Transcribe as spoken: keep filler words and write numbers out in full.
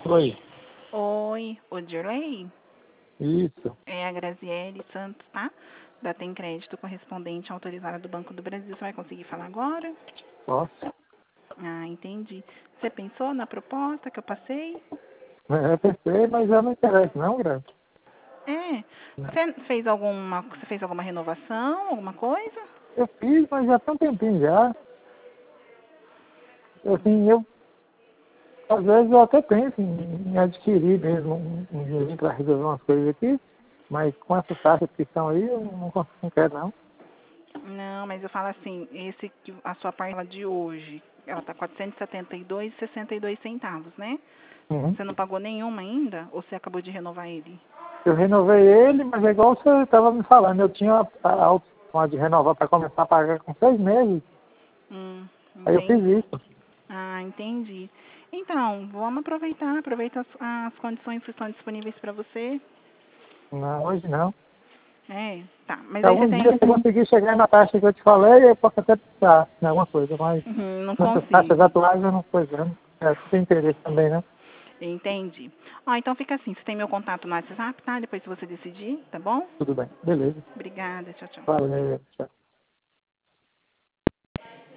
Oi, Oi, o Dirley? isso. É a Graziele Santos, tá? Da Tem Crédito Correspondente Autorizada do Banco do Brasil. Você vai conseguir falar agora? Posso? Ah, entendi. Você pensou na proposta que eu passei? É, eu pensei, mas eu não interessa, não, Graça. É. Você fez alguma, você fez alguma renovação, alguma coisa? Eu fiz, mas já tem um tempinho já. Assim, eu, às vezes eu até penso em, em adquirir mesmo um, um dinheirinho para resolver umas coisas aqui, mas com essa taxa que estão aí, eu não, consigo, não quero, não. Não, mas eu falo assim, esse que a sua parcela de hoje, ela tá quatrocentos e setenta e dois e sessenta e dois centavos, né? Uhum. Você não pagou nenhuma ainda ou você acabou de renovar ele? Eu renovei ele, mas é igual você estava me falando, eu tinha a, a opção de renovar para começar a pagar com seis meses, Hum, aí eu fiz entendi. isso. Ah, entendi. Então, vamos aproveitar, aproveita as, as condições que estão disponíveis para você. Não, hoje não. É, tá. Mas Se aí você algum dia tem. você conseguir chegar na taxa que eu te falei, eu posso até pensar em alguma coisa, mas Uhum, não nessas taxas consigo. atuais eu não estou vendo. É, não tem interesse também, né? Entendi. Ó, então fica assim, você tem meu contato no WhatsApp, tá? Depois se você decidir, tá bom? Tudo bem. Beleza. Obrigada, tchau, tchau. Valeu. Tchau.